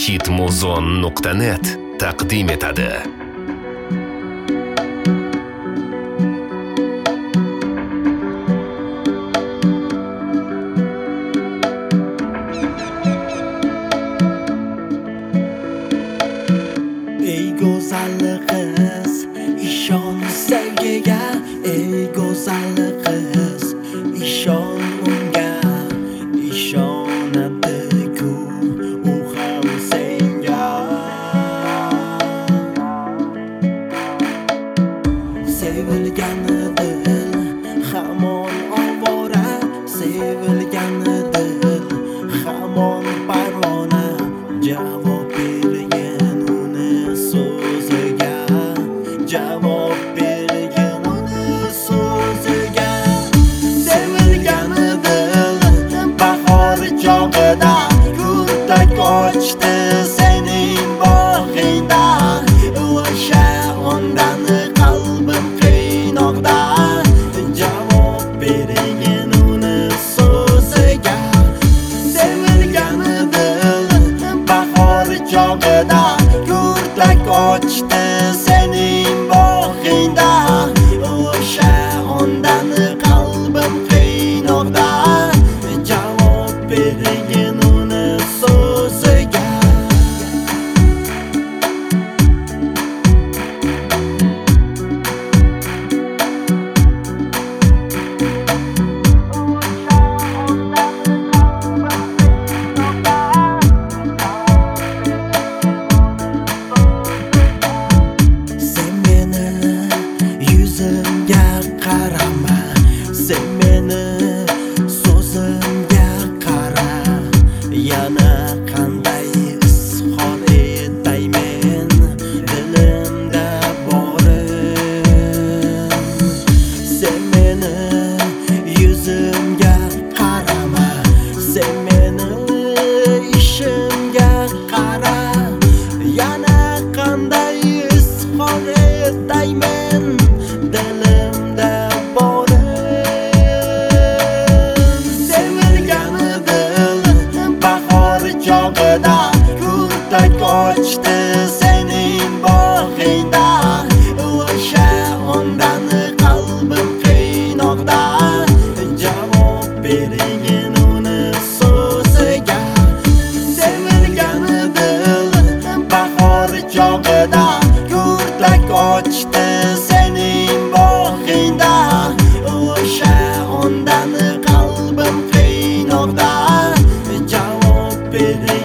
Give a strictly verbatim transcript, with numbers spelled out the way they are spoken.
hitmuzon nuqta net taqdim etadi. Ey go'zal qiz, ishon sevgiga. Ey go'zal qiz, ishon unga. Ishonadi-ku u ham senga. Sevilgan dil hamon ovora, sevilgan dil hamon parvona. Javob bergin uni so'ziga, javob bergin uni so'ziga. Sevilgan dil bahor chog'ida guldak ochdi sening bog'ingda. O'sha ondan qalbim qiynoqda. Javob bergin uni so'ziga. Sevilgan dil bahor chog'ida guldak ochdi sening bog'ingda. O'sha ondan qalbim qiynoqda. Javob bergin uni so'ziga. Sen meni yuzimga qarama, sen meni so'zimga qara. Yana qanday izhor etay men dilimda borim. Sen meni yuzimga qarama, sen meni ishimga qara. Yana qanday izhor etay men dilimda borim. Sevilgan dil bahor chog'ida guldak ochdi sening bog'ingda. O'sha ondan qalbim qiynoqda. Javob bergin uni so'ziga. Sevilgan dil bahor chog'ida guldak ochdi sening bog'ingda. O'sha ondan qalbim qiynoqda. Javob bergin